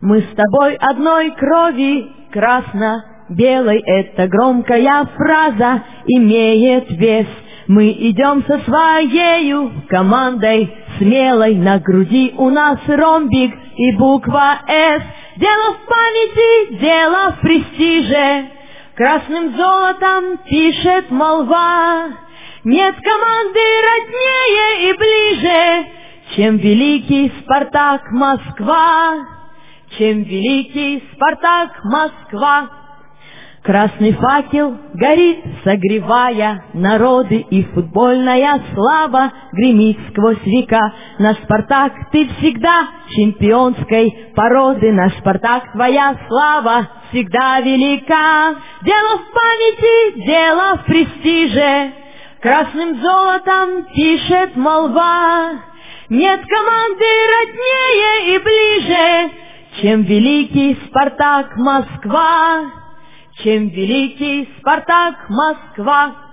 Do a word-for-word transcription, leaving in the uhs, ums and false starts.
Мы с тобой одной крови, красно-белой, это громкая фраза имеет вес. Мы идем со своею командой смелой, на груди у нас ромбик и буква «С». Дело в памяти, дело в престиже, красным золотом пишет молва. Нет команды роднее и ближе, чем великий Спартак Москва, чем великий Спартак Москва. Красный факел горит, согревая народы, и футбольная слава гремит сквозь века. Наш Спартак, ты всегда чемпионской породы, наш Спартак, твоя слава всегда велика. Дело в памяти, дело в престиже, красным золотом пишет молва. Нет команды роднее и ближе, чем великий Спартак Москва, чем великий Спартак Москва.